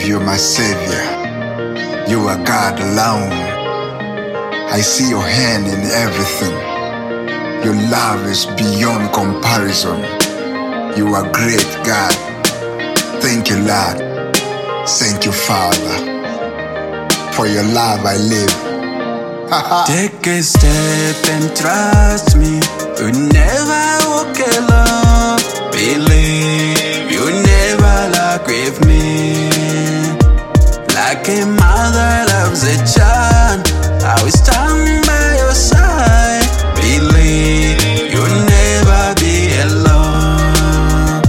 you, my Savior. You are God alone. I see your hand in everything. Your love is beyond comparison. You are great, God. Thank you, Lord. Thank you, Father. For your love I live. Take a step and trust me. You never walk alone. Believe you never lack with me. Like a mother loves a child, I will stand by your side. Believe you'll never be alone.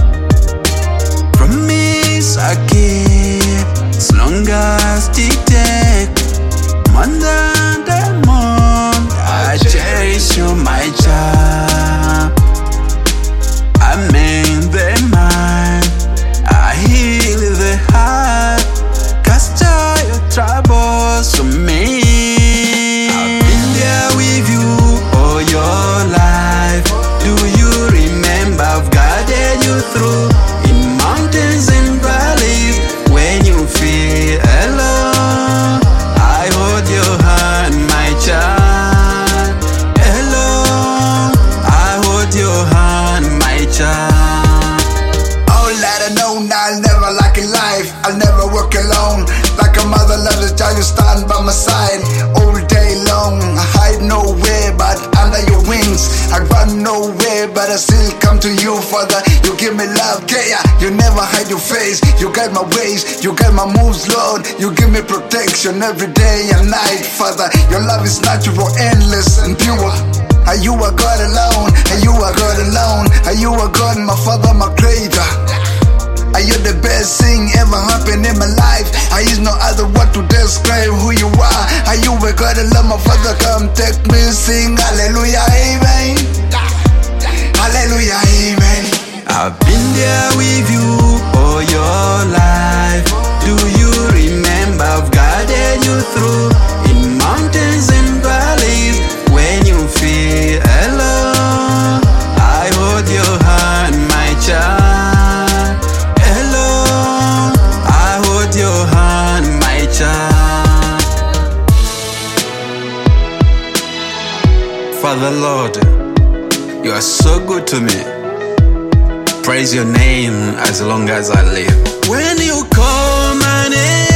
Promise I keep as long as it takes. Month and month I cherish you, my child. I'm in the mind, I heal the heart. Cast all your troubles to me. I've been there with you all your life. Do you remember I've guided you through in mountains and valleys? When you feel alone, I hold your hand, my child. Alone, I hold your hand, my child. All that I know now, I'll never lack in life. I'll never work alone. Like a mother loves a child, you stand by my side all day long. I hide nowhere but under your wings. I run nowhere but I still come to you, Father. You give me love, yeah. You never hide your face. You guide my ways, you guide my moves, Lord. You give me protection every day and night, Father. Your love is natural, endless and pure. Are you a God alone? Are you a God alone? Are you a God, my Father, my Creator? Are you the best thing ever happened in my life? I use no other word to describe who you are. Are you a God alone, my Father? Come take me, sing hallelujah, amen. Hallelujah, amen. I've been there with you all your life. Do you remember I've guided you through in mountains and valleys? When you feel alone, I hold your hand, my child. Alone, I hold your hand, my child. Father Lord, you are so good to me. Praise your name as long as I live. When you call my name,